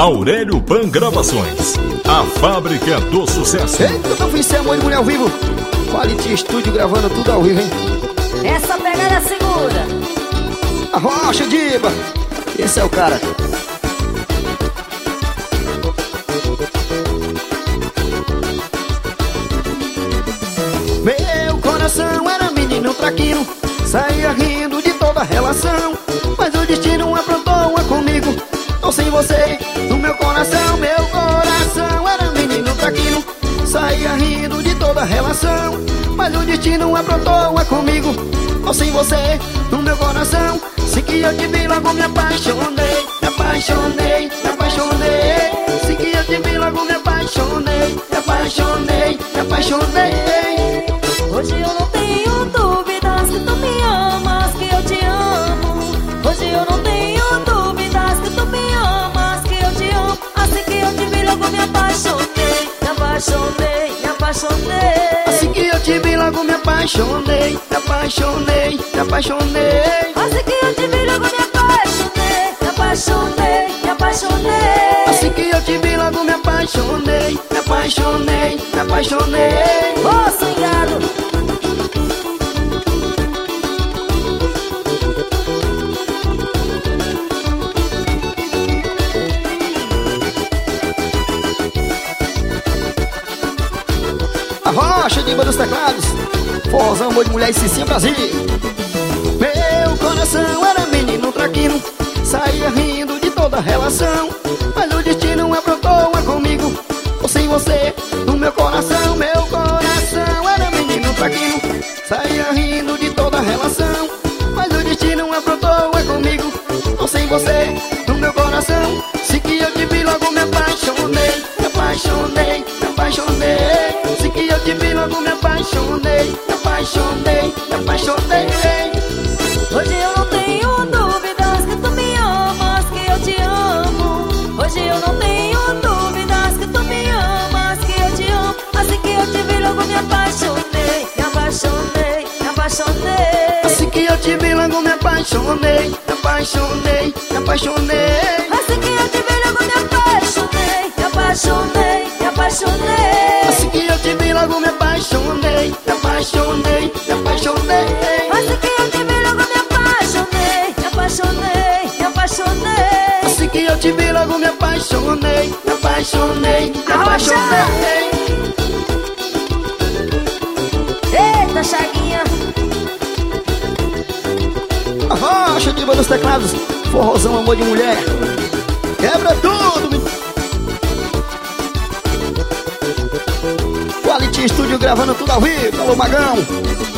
Aurélio Pan Gravações, a fábrica do sucesso. Eita, eu fui ser amor de mulher ao vivo. Quality Studio gravando tudo ao vivo, hein? Essa pegada segura. Arrocha, Diba. Esse é o cara. Meu coração era menino traquino, saía rindo de toda relação, mas o destino aprontou uma comigo. Tô sem você no meu coração. Meu coração era menino traquino, saía rindo de toda relação, mas o destino aprontou uma comigo. Tô sem você no meu coração. Se que eu te vi logo me apaixonei, me apaixonei, me apaixonei. Se que eu te vi logo me apaixonei, me apaixonei, me apaixonei. Hoje eu não tenho dúvidas que tu me amas, que eu te amo. Hoje eu não tenho dúvidas que tu me amas, que eu te amo. Assim que eu te vi logo me apaixonei, me apaixonei, me apaixonei. Assim que eu te vi logo me apaixonei, me apaixonei, me apaixonei. Assim que eu te vi logo me apaixonei, me apaixonei, me apaixonei. Assim que eu te vi logo me apaixonei, me apaixonei, me apaixonei. Ô, sonhado. Arrocha, Diba dos teclados. Forrozão, amor de mulher e Cicinha Brasil. Meu coração era menino traquino, saía rindo de toda relação, mas o destino aprontou uma comigo. Tô sem você no meu coração. Meu coração era menino traquino, saía rindo de toda relação, mas o destino aprontou uma comigo. Tô sem você no meu coração. Se que eu te vi logo me apaixonei, me apaixonei, me apaixonei. Se que eu te vi logo me apaixonei, me apaixonei, me apaixonei. Hoje eu não tenho dúvidas que tu me amas, que eu te amo. Hoje eu não tenho dúvidas que tu me amas, que eu te amo. Assim que eu te vi logo me apaixonei, me apaixonei, me apaixonei. Assim que eu te vi logo me apaixonei, me apaixonei, me apaixonei. Assim que eu te vi logo me apaixonei, me apaixonei, me apaixonei. Assim que eu te vi logo me apaixonei, me apaixonei, me apaixonei. Assim que eu te vi logo me apaixonei, me apaixonei, me apaixonei. Assim que eu te vi logo me apaixonei, me apaixonei, me apaixonei. Eita, Chaguinha. Arrocha, Diba dos teclados. Forrozão, amor de mulher. Quebra tudo, menino. Quality Studio gravando tudo ao vivo. Alô, Magão.